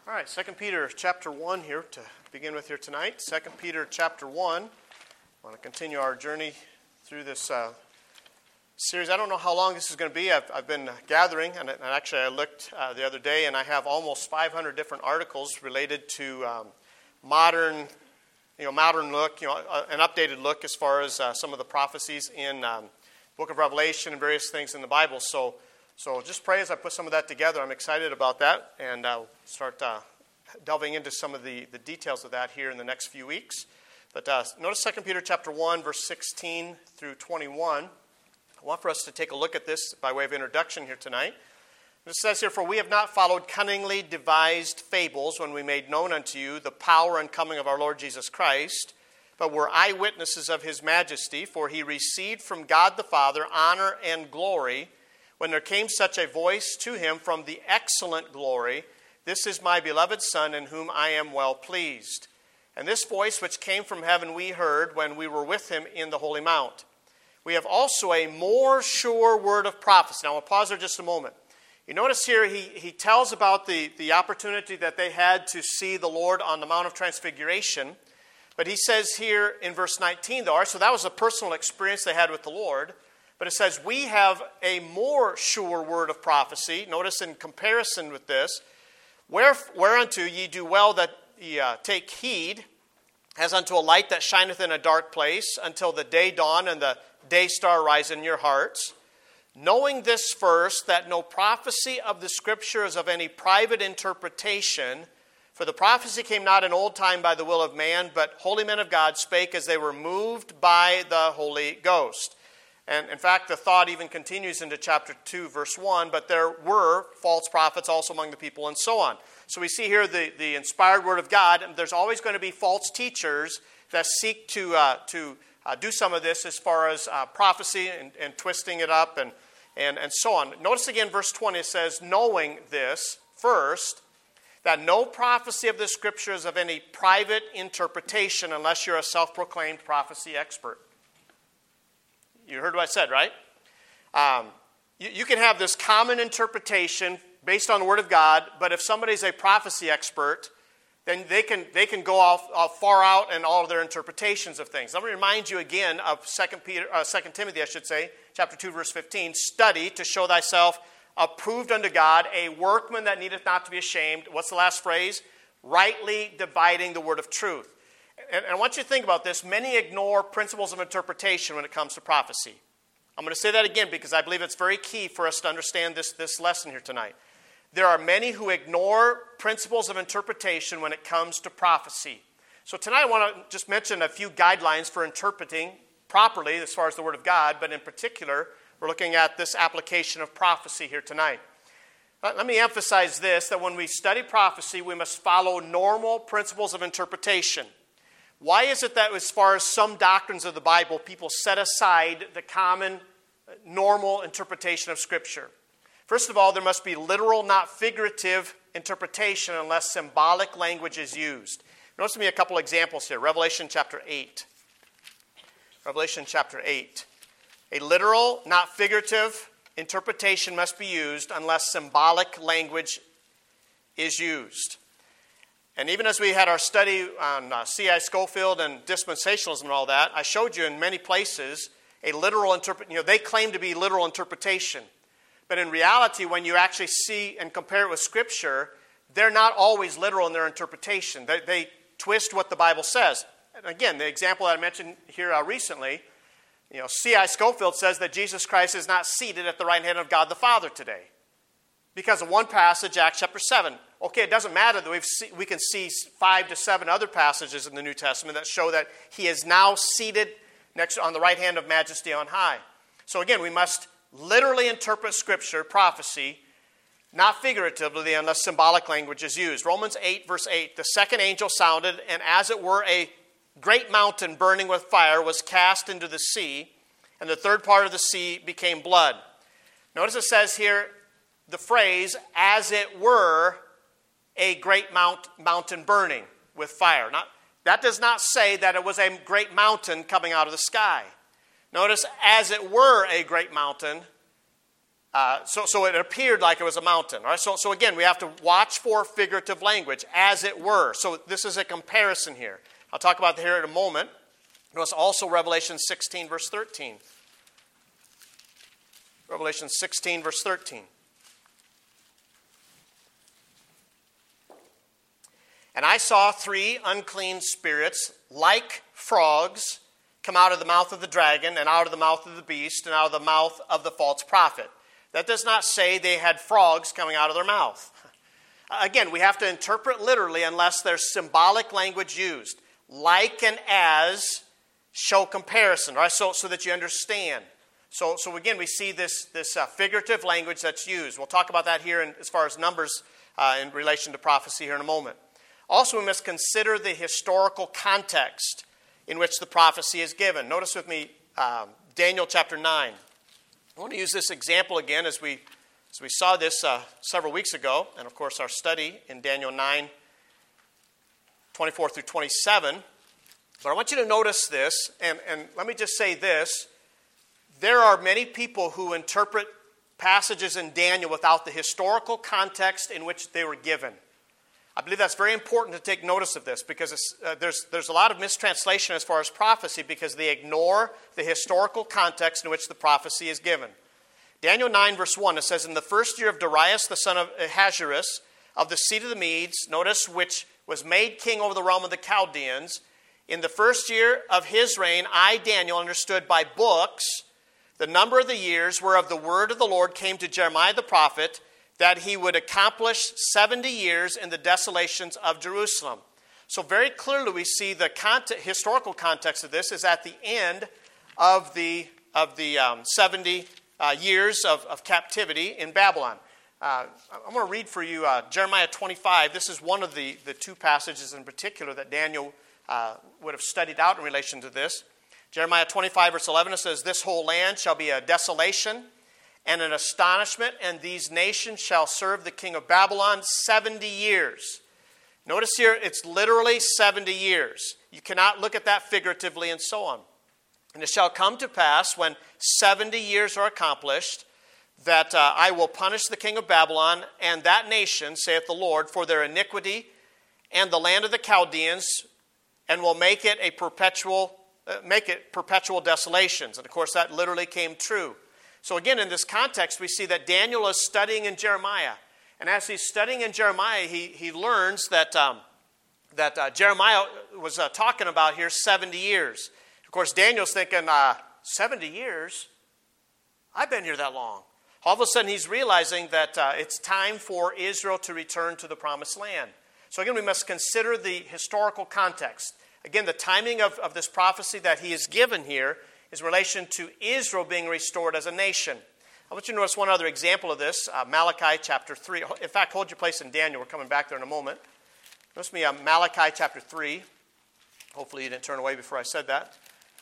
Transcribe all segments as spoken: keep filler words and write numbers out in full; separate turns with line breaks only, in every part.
All right, Second Peter chapter one here to begin with here tonight. Second Peter chapter one. I want to continue our journey through this uh, series. I don't know how long this is going to be. I've, I've been gathering, and, and actually I looked uh, the other day, and I have almost five hundred different articles related to um, modern, you know, modern look, you know, uh, an updated look as far as uh, some of the prophecies in um, Book of Revelation and various things in the Bible. So. So just pray as I put some of that together. I'm excited about that, and I'll start uh, delving into some of the, the details of that here in the next few weeks. But uh, notice Second Peter chapter one, verse sixteen through twenty-one. I want for us to take a look at this by way of introduction here tonight. It says here, "For we have not followed cunningly devised fables when we made known unto you the power and coming of our Lord Jesus Christ, but were eyewitnesses of his majesty. For he received from God the Father honor and glory, when there came such a voice to him from the excellent glory, This is my beloved Son, in whom I am well pleased. And this voice which came from heaven we heard when we were with him in the Holy Mount. We have also a more sure word of prophecy." Now, I'll pause there just a moment. You notice here he, he tells about the, the opportunity that they had to see the Lord on the Mount of Transfiguration. But he says here in verse nineteen, though, so that was a personal experience they had with the Lord. But it says, we have a more sure word of prophecy. Notice in comparison with this, Where, whereunto ye do well that ye uh, take heed, as unto a light that shineth in a dark place, until the day dawn and the day star rise in your hearts. Knowing this first, that no prophecy of the Scripture is of any private interpretation, for the prophecy came not in old time by the will of man, but holy men of God spake as they were moved by the Holy Ghost. And in fact, the thought even continues into chapter two, verse one, but there were false prophets also among the people, and so on. So we see here the, the inspired word of God, and there's always going to be false teachers that seek to uh, to uh, do some of this as far as uh, prophecy and, and twisting it up and, and, and so on. Notice again, verse twenty, it says, knowing this first, that no prophecy of the Scripture is of any private interpretation unless you're a self-proclaimed prophecy expert. You heard what I said, right? Um, you, you can have this common interpretation based on the Word of God, but if somebody's a prophecy expert, then they can they can go off, off far out in all of their interpretations of things. Let me remind you again of Second Peter, uh, Second Timothy, I should say, chapter two, verse fifteen. Study to show thyself approved unto God, a workman that needeth not to be ashamed. What's the last phrase? Rightly dividing the word of truth. And I want you to think about this. Many ignore principles of interpretation when it comes to prophecy. I'm going to say that again because I believe it's very key for us to understand this, this lesson here tonight. There are many who ignore principles of interpretation when it comes to prophecy. So tonight I want to just mention a few guidelines for interpreting properly as far as the Word of God, but in particular, we're looking at this application of prophecy here tonight. Let me emphasize this, that when we study prophecy, we must follow normal principles of interpretation. Why is it that as far as some doctrines of the Bible, people set aside the common, normal interpretation of Scripture? First of all, there must be literal, not figurative interpretation unless symbolic language is used. Notice me a couple examples here. Revelation chapter eight. Revelation chapter eight. A literal, not figurative interpretation must be used unless symbolic language is used. And even as we had our study on uh, C I Scofield and dispensationalism and all that, I showed you in many places a literal interpret. You know, they claim to be literal interpretation, but in reality, when you actually see and compare it with Scripture, they're not always literal in their interpretation. They, they twist what the Bible says. And again, the example that I mentioned here uh, recently, you know, C I Scofield says that Jesus Christ is not seated at the right hand of God the Father today, because of one passage, Acts chapter seven. Okay, it doesn't matter that we've see, we can see five to seven other passages in the New Testament that show that he is now seated next on the right hand of majesty on high. So again, we must literally interpret Scripture, prophecy, not figuratively unless symbolic language is used. Romans eight, verse eight, the second angel sounded, and as it were a great mountain burning with fire was cast into the sea, and the third part of the sea became blood. Notice it says here, the phrase, as it were a great mount, mountain burning with fire. Not, that does not say that it was a great mountain coming out of the sky. Notice, as it were a great mountain Uh, so, so it appeared like it was a mountain. All right? So, so again, we have to watch for figurative language, as it were. So this is a comparison here. I'll talk about that here in a moment. Notice also Revelation sixteen, verse thirteen. Revelation sixteen, verse thirteen. And I saw three unclean spirits, like frogs, come out of the mouth of the dragon, and out of the mouth of the beast, and out of the mouth of the false prophet. That does not say they had frogs coming out of their mouth. Again, we have to interpret literally unless there's symbolic language used. Like and as show comparison, right? So, so that you understand. So, so again, we see this, this uh, figurative language that's used. We'll talk about that here in, as far as numbers uh, in relation to prophecy here in a moment. Also, we must consider the historical context in which the prophecy is given. Notice with me um, Daniel chapter nine. I want to use this example again as we as we saw this uh, several weeks ago, and of course our study in Daniel nine, twenty-four through twenty-seven. But I want you to notice this, and, and let me just say this. There are many people who interpret passages in Daniel without the historical context in which they were given. I believe that's very important to take notice of this because it's, uh, there's, there's a lot of mistranslation as far as prophecy because they ignore the historical context in which the prophecy is given. Daniel nine, verse one, it says, in the first year of Darius, the son of Ahasuerus, of the seed of the Medes, notice, which was made king over the realm of the Chaldeans, in the first year of his reign, I, Daniel, understood by books the number of the years whereof the word of the Lord came to Jeremiah the prophet, that he would accomplish seventy years in the desolations of Jerusalem. So very clearly we see the context, historical context of this is at the end of the, of the um, seventy uh, years of, of captivity in Babylon. Uh, I'm going to read for you uh, Jeremiah twenty-five. This is one of the, the two passages in particular that Daniel uh, would have studied out in relation to this. Jeremiah twenty-five, verse eleven, it says, this whole land shall be a desolation and an astonishment, and these nations shall serve the king of Babylon seventy years. Notice here, it's literally seventy years. You cannot look at that figuratively and so on. And it shall come to pass when seventy years are accomplished, that uh, I will punish the king of Babylon and that nation, saith the Lord, for their iniquity and the land of the Chaldeans, and will make it a perpetual, uh, make it perpetual desolations. And of course, that literally came true. So again, in this context, we see that Daniel is studying in Jeremiah. And as he's studying in Jeremiah, he, he learns that, um, that uh, Jeremiah was uh, talking about here seventy years. Of course, Daniel's thinking, uh, seventy years? I've been here that long. All of a sudden, he's realizing that uh, it's time for Israel to return to the promised land. So again, we must consider the historical context. Again, the timing of, of this prophecy that he is given here is in relation to Israel being restored as a nation. I want you to notice one other example of this, uh, Malachi chapter three. In fact, hold your place in Daniel. We're coming back there in a moment. Notice me uh, Malachi chapter three. Hopefully you didn't turn away before I said that.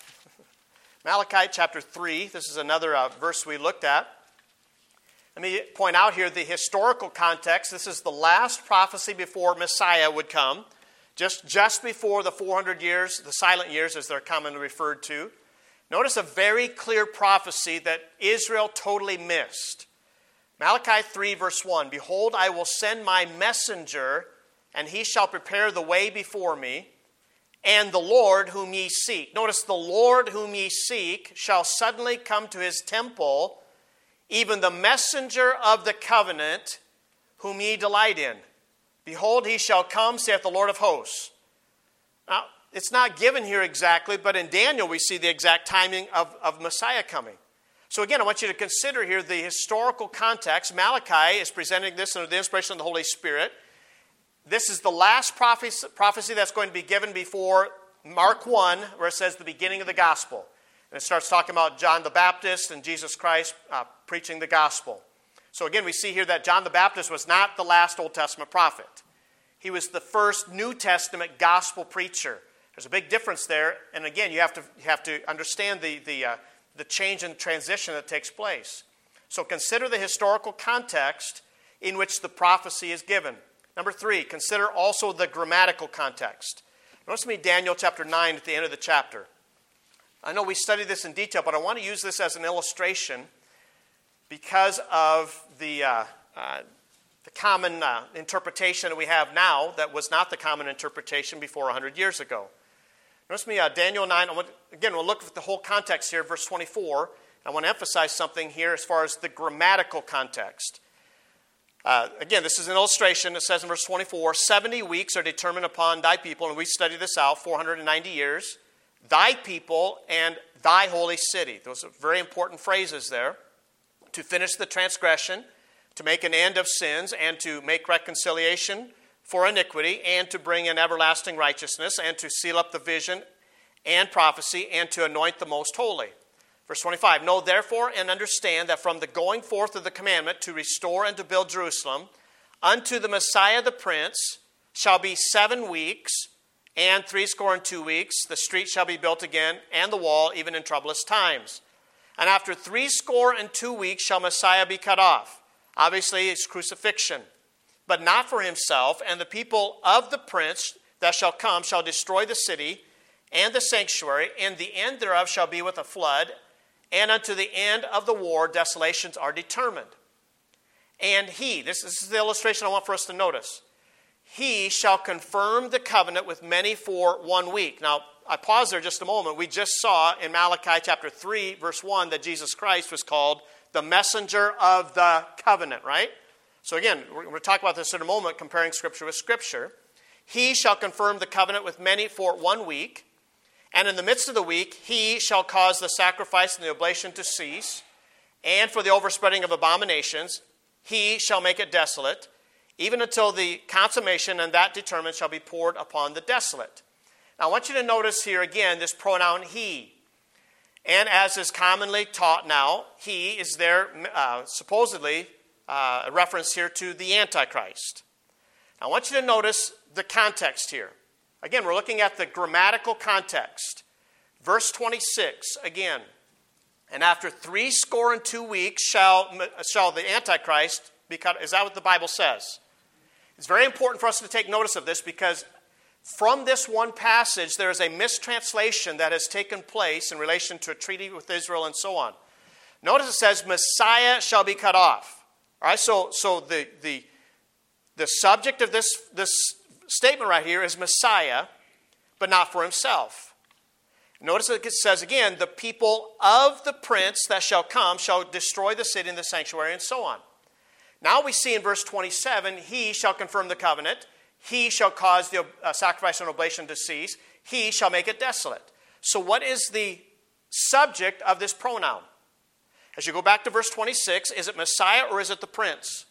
Malachi chapter three. This is another uh, verse we looked at. Let me point out here the historical context. This is the last prophecy before Messiah would come, just, just before the four hundred years, the silent years as they're commonly referred to. Notice a very clear prophecy that Israel totally missed. Malachi three, verse one, behold, I will send my messenger, and he shall prepare the way before me, and the Lord whom ye seek. Notice, the Lord whom ye seek shall suddenly come to his temple, even the messenger of the covenant whom ye delight in. Behold, he shall come, saith the Lord of hosts. Now, it's not given here exactly, but in Daniel we see the exact timing of, of Messiah coming. So again, I want you to consider here the historical context. Malachi is presenting this under the inspiration of the Holy Spirit. This is the last prophecy, prophecy that's going to be given before Mark one, where it says the beginning of the gospel. And it starts talking about John the Baptist and Jesus Christ uh, preaching the gospel. So again, we see here that John the Baptist was not the last Old Testament prophet. He was the first New Testament gospel preacher. There's a big difference there. And again, you have to, you have to understand the, the, uh, the change and transition that takes place. So consider the historical context in which the prophecy is given. Number three, consider also the grammatical context. Notice me Daniel chapter nine at the end of the chapter. I know we studied this in detail, but I want to use this as an illustration. because of the, uh, uh, the common uh, interpretation that we have now that was not the common interpretation before one hundred years ago. Notice me, uh, Daniel nine, I want, again, we'll look at the whole context here, verse twenty-four. I want to emphasize something here as far as the grammatical context. Uh, again, this is an illustration. It says in verse twenty-four, seventy weeks are determined upon thy people, and we studied this out, four hundred ninety years, thy people and thy holy city. Those are very important phrases there. To finish the transgression, to make an end of sins, and to make reconciliation for iniquity, and to bring in everlasting righteousness, and to seal up the vision and prophecy, and to anoint the most holy. Verse twenty-five, know therefore and understand that from the going forth of the commandment to restore and to build Jerusalem, unto the Messiah the Prince shall be seven weeks, and threescore and two weeks, the street shall be built again, and the wall, even in troublous times. And after threescore and two weeks shall Messiah be cut off. Obviously, it's crucifixion. But not for himself, and the people of the prince that shall come shall destroy the city and the sanctuary, and the end thereof shall be with a flood, and unto the end of the war desolations are determined. And he, this, this is the illustration I want for us to notice, he shall confirm the covenant with many for one week. Now, I pause there just a moment. We just saw in Malachi chapter three, verse one, that Jesus Christ was called the messenger of the covenant, right? So again, we're going to talk about this in a moment, comparing Scripture with Scripture. He shall confirm the covenant with many for one week, and in the midst of the week, he shall cause the sacrifice and the oblation to cease, and for the overspreading of abominations, he shall make it desolate, even until the consummation, and that determined shall be poured upon the desolate. Now, I want you to notice here again this pronoun he. And as is commonly taught now, he is there uh, supposedly uh, a reference here to the Antichrist. Now, I want you to notice the context here. Again, we're looking at the grammatical context. Verse twenty-six, again. And after three score and two weeks shall, shall the Antichrist be cut. Is that what the Bible says? It's very important for us to take notice of this, because from this one passage, there is a mistranslation that has taken place in relation to a treaty with Israel and so on. Notice it says, Messiah shall be cut off. All right, so, so the, the, the subject of this, this statement right here is Messiah, but not for himself. Notice it says again, the people of the prince that shall come shall destroy the city and the sanctuary, and so on. Now we see in verse twenty-seven, he shall confirm the covenant. He shall cause the uh, sacrifice and oblation to cease. He shall make it desolate. So what is the subject of this pronoun? As you go back to verse twenty-six, is it Messiah or is it the prince?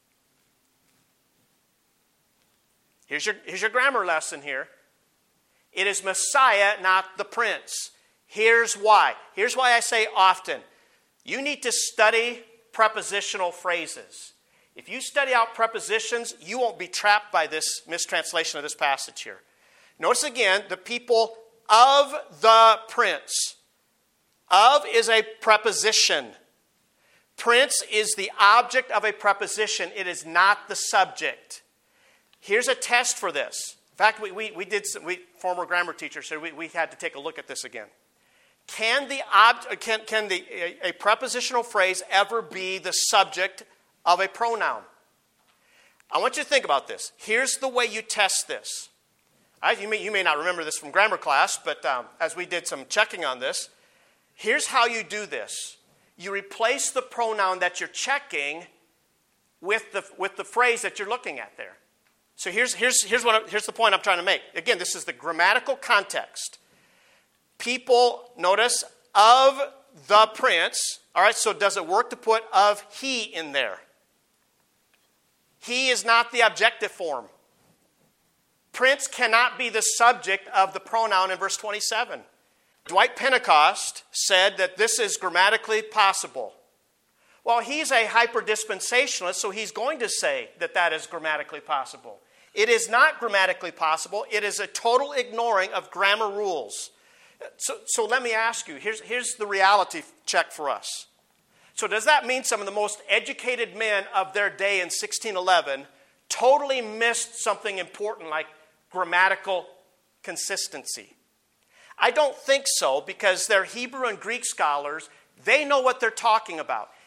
Here's your, here's your grammar lesson here. It is Messiah, not the prince. Here's why. Here's why I say often, you need to study prepositional phrases. If you study out prepositions, you won't be trapped by this mistranslation of this passage here. Notice again, the people of the prince. Of is a preposition. Prince is the object of a preposition. It is not the subject. Here's a test for this. In fact, we, we, we did some, we, former grammar teachers said we, we had to take a look at this again. Can the ob, can, can the a, a prepositional phrase ever be the subject of a pronoun? I want you to think about this. Here's the way you test this. I, you, may, you may not remember this from grammar class, but um, as we did some checking on this, here's how you do this. You replace the pronoun that you're checking with the, with the phrase that you're looking at there. So here's, here's, here's, what I, here's the point I'm trying to make. Again, this is the grammatical context. People, notice, of the prince. All right, so does it work to put of he in there? He is not the objective form. Prince cannot be the subject of the pronoun in verse twenty-seven. Dwight Pentecost said that this is grammatically possible. Well, he's a hyper-dispensationalist, so he's going to say that that is grammatically possible. It is not grammatically possible. It is a total ignoring of grammar rules. So, so let me ask you, here's, here's the reality check for us. So does that mean some of the most educated men of their day in sixteen eleven totally missed something important like grammatical consistency? I don't think so, because they're Hebrew and Greek scholars. They know what they're talking about.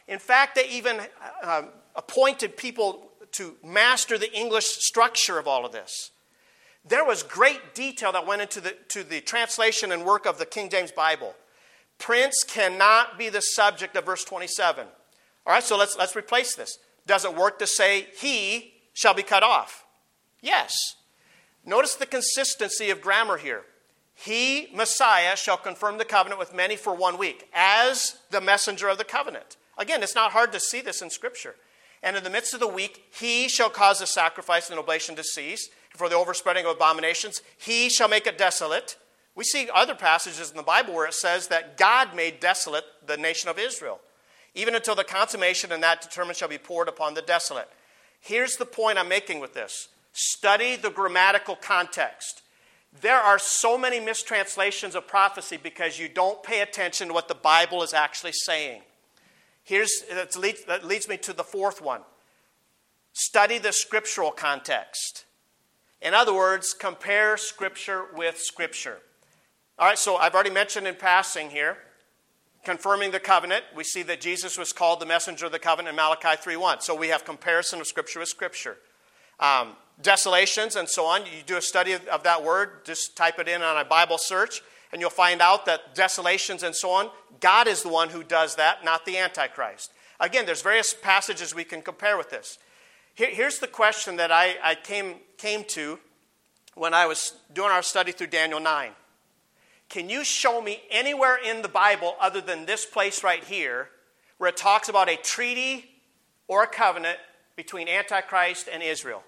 In fact, they even uh, appointed people to master the English structure of all of this. There was great detail that went into the, to the translation and work of the King James Bible. Prince cannot be the subject of verse twenty-seven. All right, so let's, let's replace this. Does it work to say, he shall be cut off? Yes. Notice the consistency of grammar here. He, Messiah, shall confirm the covenant with many for one week as the messenger of the covenant. Again, it's not hard to see this in Scripture. And in the midst of the week, he shall cause the sacrifice and oblation to cease. For the overspreading of abominations, he shall make it desolate. We see other passages in the Bible where it says that God made desolate the nation of Israel, even until the consummation and that determined shall be poured upon the desolate. Here's the point I'm making with this. Study the grammatical context. There are so many mistranslations of prophecy because you don't pay attention to what the Bible is actually saying. Here's, that leads, that leads me to the fourth one. Study the scriptural context. In other words, compare Scripture with Scripture. All right, so I've already mentioned in passing here, confirming the covenant. We see that Jesus was called the messenger of the covenant in Malachi three one. So we have comparison of Scripture with Scripture. Um, desolations and so on. You do a study of, of that word. Just type it in on a Bible search, and you'll find out that desolations and so on, God is the one who does that, not the Antichrist. Again, there's various passages we can compare with this. Here, here's the question that I, I came, came to when I was doing our study through Daniel nine. Can you show me anywhere in the Bible other than this place right here where it talks about a treaty or a covenant between Antichrist and Israel?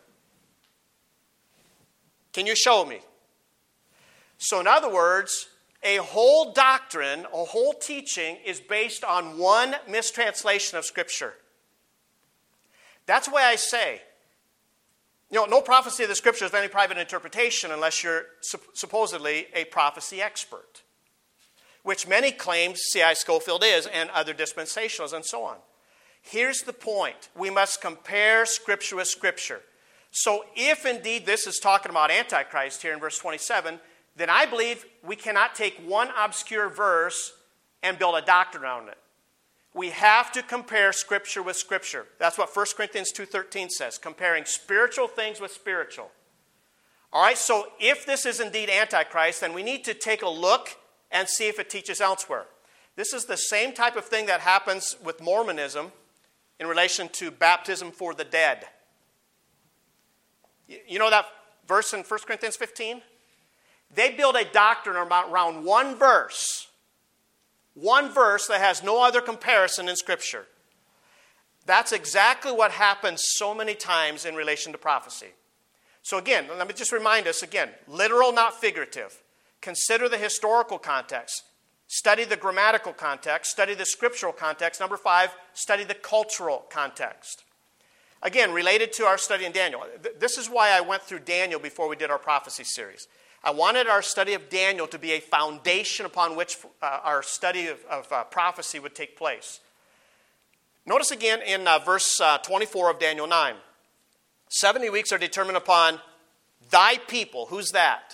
Can you show me? So in other words, a whole doctrine, a whole teaching is based on one mistranslation of Scripture. That's why I say, you know, no prophecy of the Scripture is any private interpretation unless you're sup- supposedly a prophecy expert, which many claim C I Scofield is, and other dispensationalists and so on. Here's the point. We must compare Scripture with Scripture. So if indeed this is talking about Antichrist here in verse twenty-seven, then I believe we cannot take one obscure verse and build a doctrine around it. We have to compare Scripture with Scripture. That's what First Corinthians two thirteen says, comparing spiritual things with spiritual. All right, so if this is indeed Antichrist, then we need to take a look and see if it teaches elsewhere. This is the same type of thing that happens with Mormonism in relation to baptism for the dead. You know that verse in First Corinthians fifteen? They build a doctrine around one verse. One verse that has no other comparison in Scripture. That's exactly what happens so many times in relation to prophecy. So again, let me just remind us again, literal, not figurative. Consider the historical context. Study the grammatical context. Study the scriptural context. Number five, study the cultural context. Again, related to our study in Daniel. This is why I went through Daniel before we did our prophecy series. I wanted our study of Daniel to be a foundation upon which uh, our study of, of uh, prophecy would take place. Notice again in uh, verse uh, twenty-four of Daniel nine. seventy weeks are determined upon thy people. Who's that?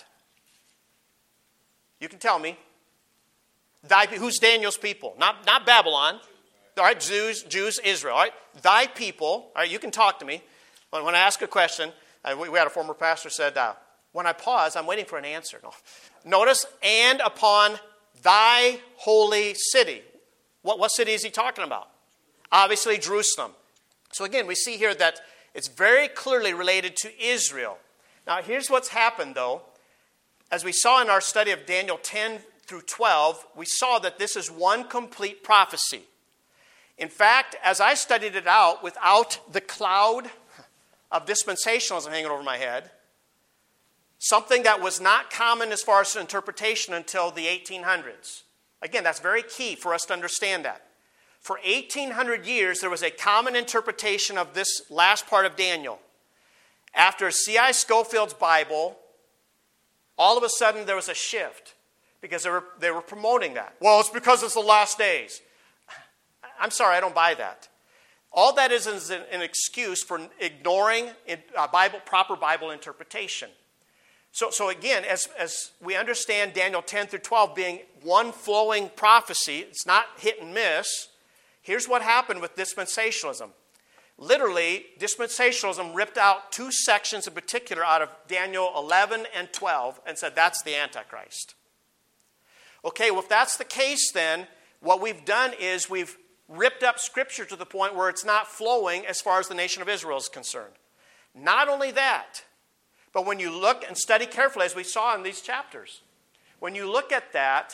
You can tell me. Thy, who's Daniel's people? Not, not Babylon. All right, Jews, Jews, Israel. All right, thy people. All right, you can talk to me. When, when I ask a question, uh, we, we had a former pastor said, uh, when I pause, I'm waiting for an answer. No. Notice, and upon thy holy city. What, what city is he talking about? Obviously, Jerusalem. So again, we see here that it's very clearly related to Israel. Now, here's what's happened, though. As we saw in our study of Daniel ten through twelve, we saw that this is one complete prophecy. In fact, as I studied it out without the cloud of dispensationalism hanging over my head, something that was not common as far as interpretation until the eighteen hundreds. Again, that's very key for us to understand that. For eighteen hundred years, there was a common interpretation of this last part of Daniel. After C I Scofield's Bible, all of a sudden there was a shift because they were, they were promoting that. Well, it's because it's the last days. I'm sorry, I don't buy that. All that is is an, an excuse for ignoring a Bible, proper Bible interpretation. So, so again, as, as we understand Daniel ten through twelve being one flowing prophecy, it's not hit and miss. Here's what happened with dispensationalism. Literally, dispensationalism ripped out two sections in particular out of Daniel eleven and twelve and said that's the Antichrist. Okay, well, if that's the case, then what we've done is we've ripped up Scripture to the point where it's not flowing as far as the nation of Israel is concerned. Not only that, but when you look and study carefully, as we saw in these chapters, when you look at that,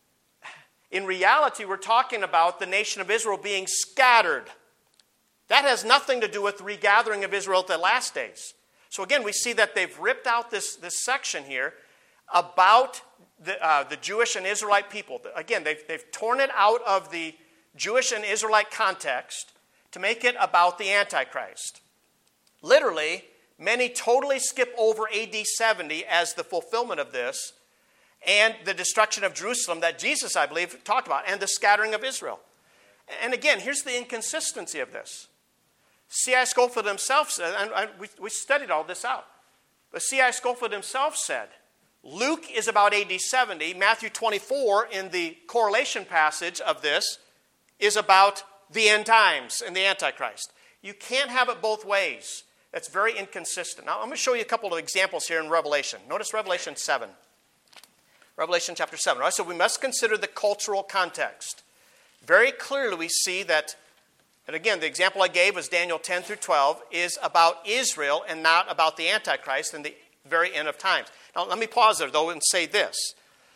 in reality, we're talking about the nation of Israel being scattered. That has nothing to do with the regathering of Israel at the last days. So again, we see that they've ripped out this, this section here about the, uh, the Jewish and Israelite people. Again, they've, they've torn it out of the Jewish and Israelite context to make it about the Antichrist. Literally, many totally skip over A D seventy as the fulfillment of this and the destruction of Jerusalem that Jesus, I believe, talked about, and the scattering of Israel. And again, here's the inconsistency of this. C I Scofield himself said, and we, we studied all this out, but C I Scofield himself said, Luke is about A D seventy, Matthew twenty-four in the correlation passage of this is about the end times and the Antichrist. You can't have it both ways. That's very inconsistent. Now, I'm going to show you a couple of examples here in Revelation. Notice Revelation seven. Revelation chapter seven. All right, so we must consider the cultural context. Very clearly we see that, and again, the example I gave was Daniel ten through twelve, is about Israel and not about the Antichrist in the very end of times. Now, let me pause there, though, and say this.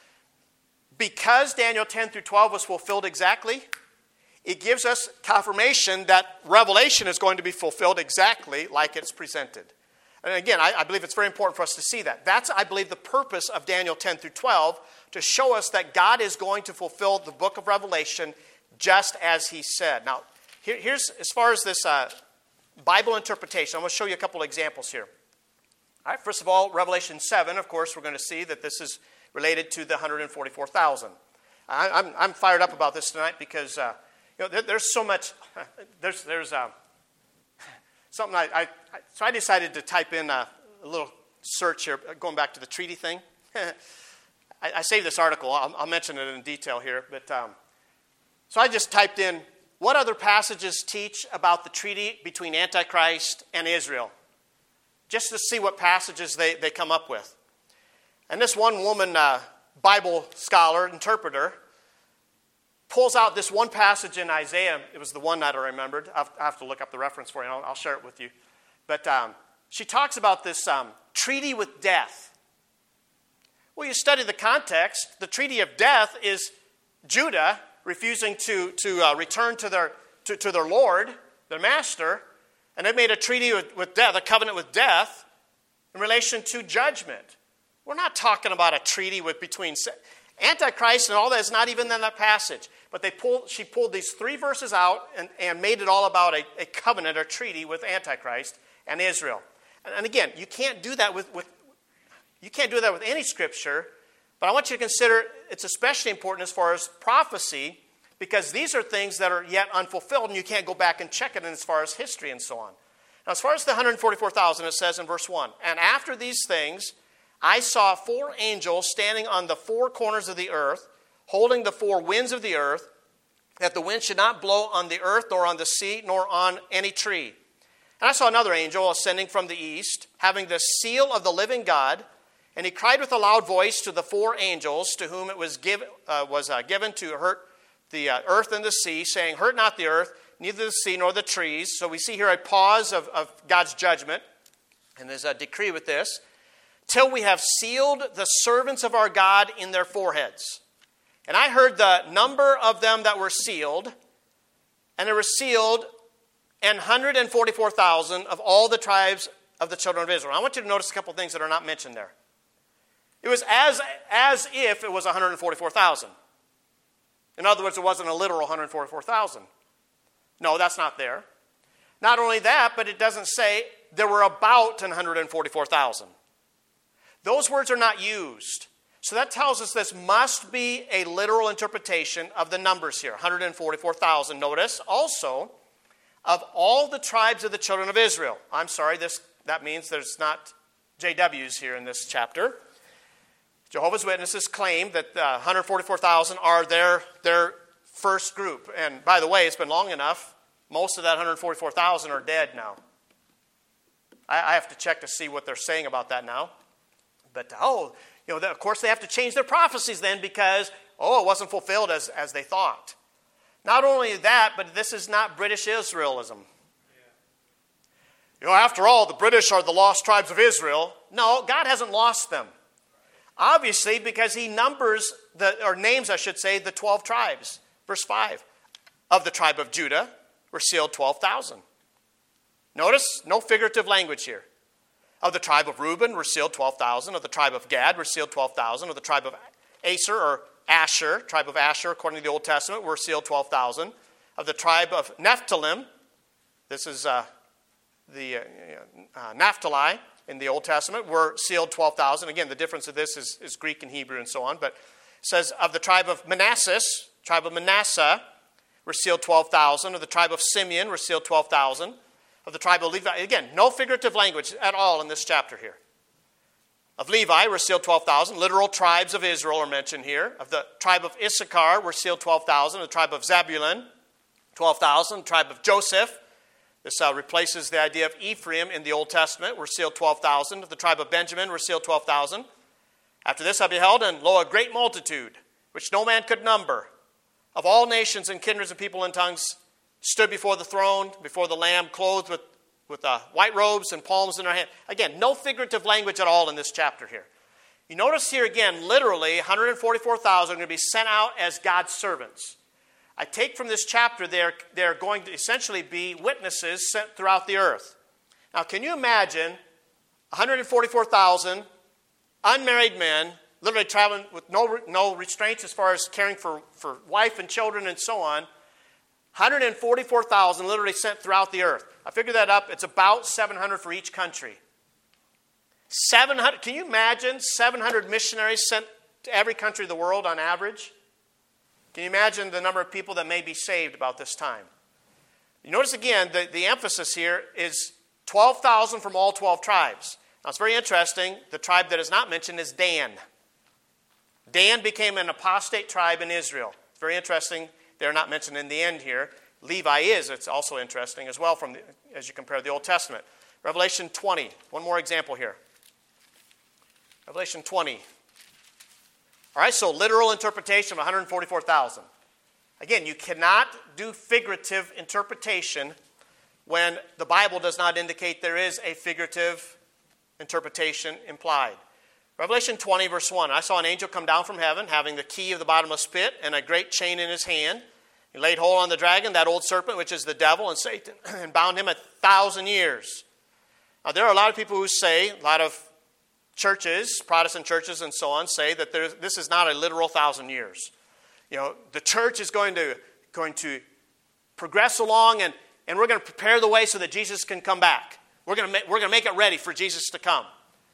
Because Daniel ten through twelve was fulfilled exactly, it gives us confirmation that Revelation is going to be fulfilled exactly like it's presented. And again, I, I believe it's very important for us to see that. That's, I believe, the purpose of Daniel ten through twelve, to show us that God is going to fulfill the book of Revelation just as he said. Now, here, here's, as far as this uh, Bible interpretation, I'm going to show you a couple of examples here. All right, first of all, Revelation seven, of course, we're going to see that this is related to the one hundred forty-four thousand. I, I'm, I'm fired up about this tonight because uh, you know, there, there's so much, there's, there's uh, something I, I, I, so I decided to type in a, a little search here, going back to the treaty thing. I, I saved this article, I'll, I'll mention it in detail here, but um, so I just typed in, what other passages teach about the treaty between Antichrist and Israel? Just to see what passages they, they come up with. And this one woman, uh, Bible scholar, interpreter, pulls out this one passage in Isaiah. It was the one that I remembered. I'll, I have to look up the reference for you. I'll, I'll share it with you. But um, she talks about this um, treaty with death. Well, you study the context. The treaty of death is Judah refusing to, to uh, return to their, to, to their Lord, their master, and they made a treaty with, with death, a covenant with death, in relation to judgment. We're not talking about a treaty with between Antichrist and all that is not even in that passage. But they pulled, she pulled these three verses out and, and made it all about a, a covenant or treaty with Antichrist and Israel. And, and again, you can't do that with, with you can't do that with any scripture. But I want you to consider it's especially important as far as prophecy, because these are things that are yet unfulfilled, and you can't go back and check it in as far as history and so on. Now, as far as the one hundred forty-four thousand, it says in verse one, and after these things, I saw four angels standing on the four corners of the earth, holding the four winds of the earth, that the wind should not blow on the earth, nor on the sea, nor on any tree. And I saw another angel ascending from the east, having the seal of the living God, and he cried with a loud voice to the four angels to whom it was, give, uh, was uh, given to hurt the uh, earth and the sea, saying, hurt not the earth, neither the sea nor the trees. So we see here a pause of, of God's judgment, and there's a decree with this, till we have sealed the servants of our God in their foreheads. And I heard the number of them that were sealed, and they were sealed an one hundred forty-four thousand of all the tribes of the children of Israel. I want you to notice a couple of things that are not mentioned there. It was as, as if it was one hundred forty-four thousand. In other words, it wasn't a literal one hundred forty-four thousand. No, that's not there. Not only that, but it doesn't say there were about one hundred forty-four thousand. Those words are not used. So that tells us this must be a literal interpretation of the numbers here, one hundred forty-four thousand. Notice also, of all the tribes of the children of Israel. I'm sorry, this that means there's not J Ws here in this chapter. Jehovah's Witnesses claim that the one hundred forty-four thousand are their, their first group. And by the way, it's been long enough. Most of that one hundred forty-four thousand are dead now. I, I have to check to see what they're saying about that now. But, oh, you know, of course they have to change their prophecies then because, oh, it wasn't fulfilled as, as they thought. Not only that, but this is not British Israelism. You know, after all, the British are the lost tribes of Israel. No, God hasn't lost them. Obviously, because he numbers, the, or names, I should say, the twelve tribes. Verse five, of the tribe of Judah were sealed twelve thousand. Notice, no figurative language here. Of the tribe of Reuben were sealed twelve thousand. Of the tribe of Gad were sealed twelve thousand. Of the tribe of Aser, or Asher, tribe of Asher, according to the Old Testament, were sealed twelve thousand. Of the tribe of Naphtali, this is uh, the uh, uh, Naphtali in the Old Testament, were sealed twelve thousand. Again, the difference of this is, is Greek and Hebrew and so on. But it says, of the tribe of Manasseh, tribe of Manasseh, were sealed twelve thousand. Of the tribe of Simeon were sealed twelve thousand. Of the tribe of Levi, again, no figurative language at all in this chapter here. Of Levi were sealed twelve thousand. Literal tribes of Israel are mentioned here. Of the tribe of Issachar were sealed twelve thousand. Of the tribe of Zebulun, twelve thousand. The tribe of Joseph, this uh, replaces the idea of Ephraim in the Old Testament, were sealed twelve thousand. Of the tribe of Benjamin were sealed twelve thousand. After this I beheld, and lo, a great multitude, which no man could number, of all nations and kindreds and people and tongues, stood before the throne, before the Lamb, clothed with, with uh, white robes and palms in their hand. Again, no figurative language at all in this chapter here. You notice here again, literally, one hundred forty-four thousand are going to be sent out as God's servants. I take from this chapter they're, they're going to essentially be witnesses sent throughout the earth. Now, can you imagine one hundred forty-four thousand unmarried men literally traveling with no, no restraints as far as caring for, for wife and children and so on? one hundred forty-four thousand literally sent throughout the earth. I figured that up. It's about seven hundred for each country. seven hundred. Can you imagine seven hundred missionaries sent to every country of the world on average? Can you imagine the number of people that may be saved about this time? You notice again, the, the emphasis here is twelve thousand from all twelve tribes. Now it's very interesting. The tribe that is not mentioned is Dan. Dan became an apostate tribe in Israel. It's very interesting. They're not mentioned in the end here. Levi is. It's also interesting as well from the, as you compare the Old Testament. Revelation twenty. One more example here. Revelation twenty. All right, so literal interpretation of one hundred forty-four thousand. Again, you cannot do figurative interpretation when the Bible does not indicate there is a figurative interpretation implied. Revelation twenty, verse one. I saw an angel come down from heaven, having the key of the bottomless pit and a great chain in his hand. He laid hold on the dragon, that old serpent, which is the devil and Satan, and bound him a thousand years. Now, there are a lot of people who say, a lot of churches, Protestant churches and so on, say that this is not a literal thousand years. You know, the church is going to, going to progress along, and, and we're going to prepare the way so that Jesus can come back. We're going to make, we're going to make it ready for Jesus to come.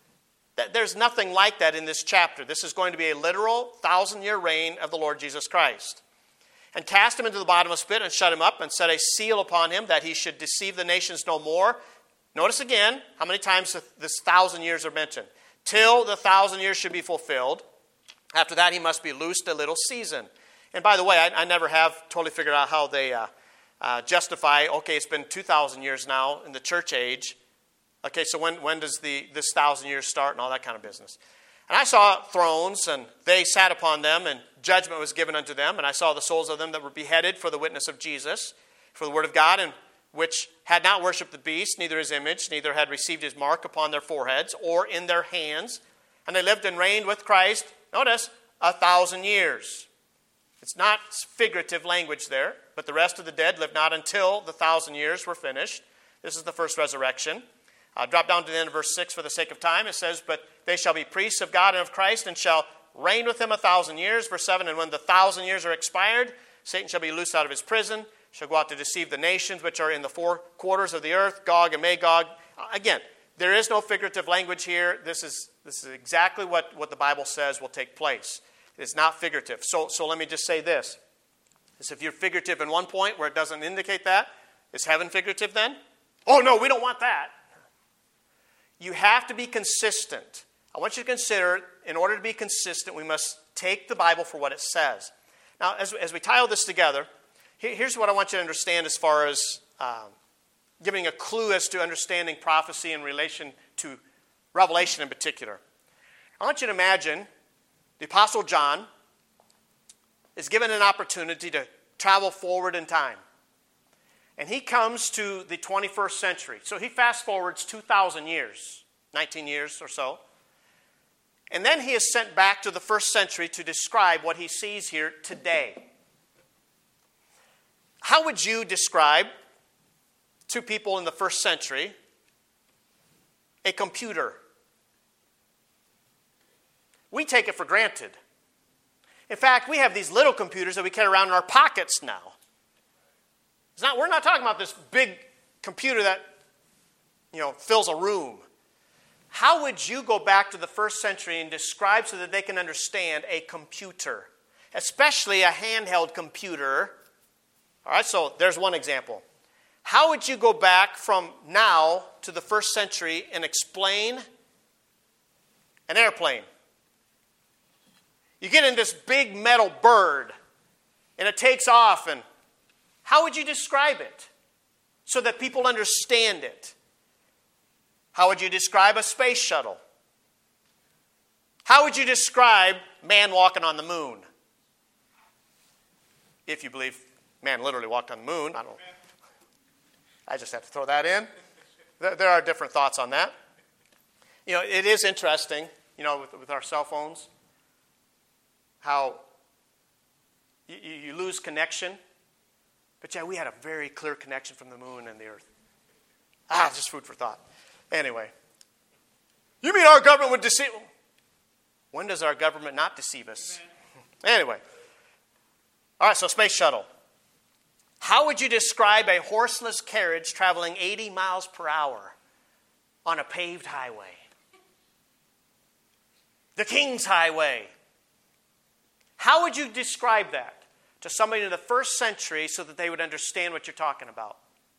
There's nothing like that in this chapter. This is going to be a literal thousand-year reign of the Lord Jesus Christ. And cast him into the bottomless pit and shut him up and set a seal upon him that he should deceive the nations no more. Notice again how many times this thousand years are mentioned. Till the thousand years should be fulfilled. After that, he must be loosed a little season. And by the way, I, I never have totally figured out how they uh, uh, justify, okay, it's been two thousand years now in the church age. Okay, so when, when does the this thousand years start and all that kind of business? And I saw thrones, and they sat upon them, and judgment was given unto them. And I saw the souls of them that were beheaded for the witness of Jesus, for the word of God, and which had not worshipped the beast, neither his image, neither had received his mark upon their foreheads or in their hands. And they lived and reigned with Christ, notice, a thousand years. It's not figurative language there, but the rest of the dead lived not until the thousand years were finished. This is the first resurrection. Uh, drop down to the end of verse six for the sake of time. It says, but they shall be priests of God and of Christ, and shall reign with him a thousand years. Verse seven, and when the thousand years are expired, Satan shall be loosed out of his prison, shall go out to deceive the nations which are in the four quarters of the earth, Gog and Magog. Uh, again, there is no figurative language here. This is this is exactly what, what the Bible says will take place. It is not figurative. So, so let me just say this. Is if you're figurative in one point where it doesn't indicate that, is heaven figurative then? Oh, no, we don't want that. You have to be consistent. I want you to consider, in order to be consistent, we must take the Bible for what it says. Now, as, as we tie all this together, here, here's what I want you to understand as far as um, giving a clue as to understanding prophecy in relation to Revelation in particular. I want you to imagine the Apostle John is given an opportunity to travel forward in time. And he comes to the twenty-first century. So he fast forwards two thousand years, nineteen years or so. And then he is sent back to the first century to describe what he sees here today. How would you describe to people in the first century a computer? We take it for granted. In fact, we have these little computers that we carry around in our pockets now. It's not, we're not talking about this big computer that, you know, fills a room. How would you go back to the first century and describe so that they can understand a computer, especially a handheld computer? All right, so there's one example. How would you go back from now to the first century and explain an airplane? You get in this big metal bird, and it takes off, and how would you describe it so that people understand it? How would you describe a space shuttle? How would you describe man walking on the moon? If you believe man literally walked on the moon. I don't. I just have to throw that in. There are different thoughts on that. You know, it is interesting, you know, with, with our cell phones, how you, you lose connection. But yeah, we had a very clear connection from the moon and the earth. Ah, just food for thought. Anyway, you mean our government would deceive? When does our government not deceive us? Amen. Anyway, all right, so space shuttle. How would you describe a horseless carriage traveling eighty miles per hour on a paved highway? The King's Highway. How would you describe that to somebody in the first century so that they would understand what you're talking about?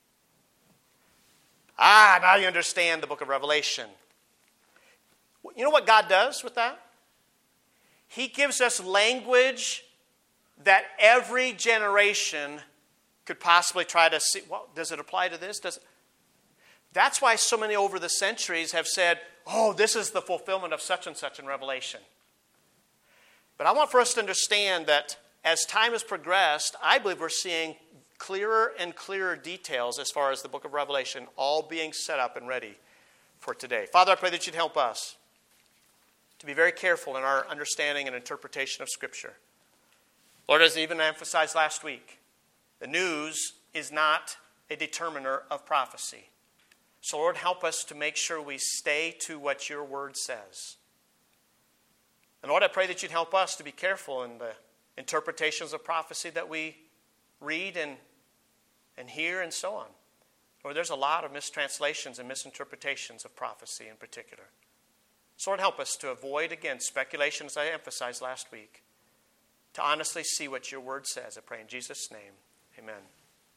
Ah, now you understand the book of Revelation. You know what God does with that? He gives us language that every generation could possibly try to see. Well, does it apply to this? Does it? That's why so many over the centuries have said, oh, this is the fulfillment of such and such in Revelation. But I want for us to understand that as time has progressed, I believe we're seeing clearer and clearer details as far as the book of Revelation all being set up and ready for today. Father, I pray that you'd help us to be very careful in our understanding and interpretation of Scripture. Lord, as I even emphasized last week, the news is not a determiner of prophecy. So, Lord, help us to make sure we stay to what your word says. And Lord, I pray that you'd help us to be careful in the interpretations of prophecy that we read and, and hear and so on. Lord, there's a lot of mistranslations and misinterpretations of prophecy in particular. So Lord, help us to avoid, again, speculation, as I emphasized last week, to honestly see what your word says. I pray in Jesus' name, amen.